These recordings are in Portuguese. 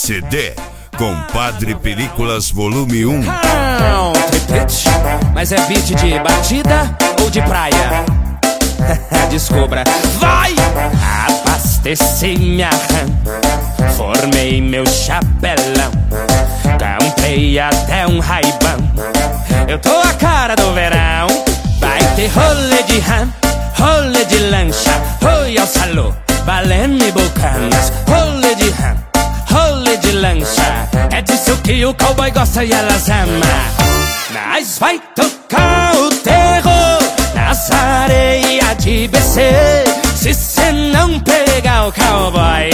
CD Compadre Películas Volume 1. Country pitch, mas é beat de batida ou de praia? Descubra. Vai! Abasteci minha RAM, formei meu chapelão, comprei até um Ray-Ban. Eu tô a cara do verão. Vai ter rolê de RAM, rolê de lancha, Royal Salô, Baleno e Bucanas. Rolê de RAM, rolê de lancha, é disso que o cowboy gosta e elas amam. Nós vai tocar o terror nas areias de BC. Se cê não pegar o cowboy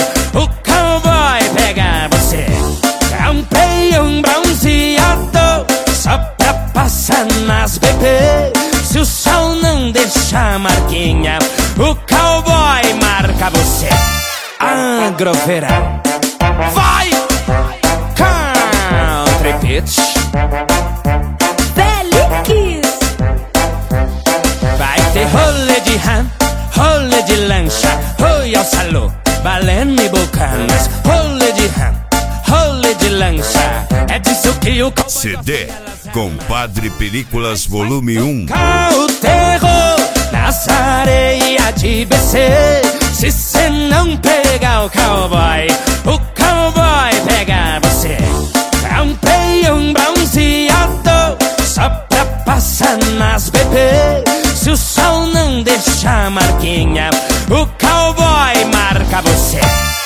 pega você. Comprei um bronzeado só pra passar nas bebê. Se o sol não deixar marquinha, o cowboy marca você. Agroverão. Vai! Country pitch. Feliz. Vai ter rolê de RAM, rolê de lancha, Royal Salô, Baleno e Bucanas. Rolê de RAM, rolê de lancha, é disso que o CD Compadre Películas Volume 1. o terror nas areias de BC. Se cê não pegar o cowboy pega você. Comprei um bronzeado só pra passar nas bebê. Se o sol não deixar marquinha, o cowboy marca você.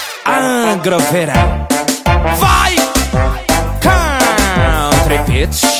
Agroverão. Vai! Country pitch.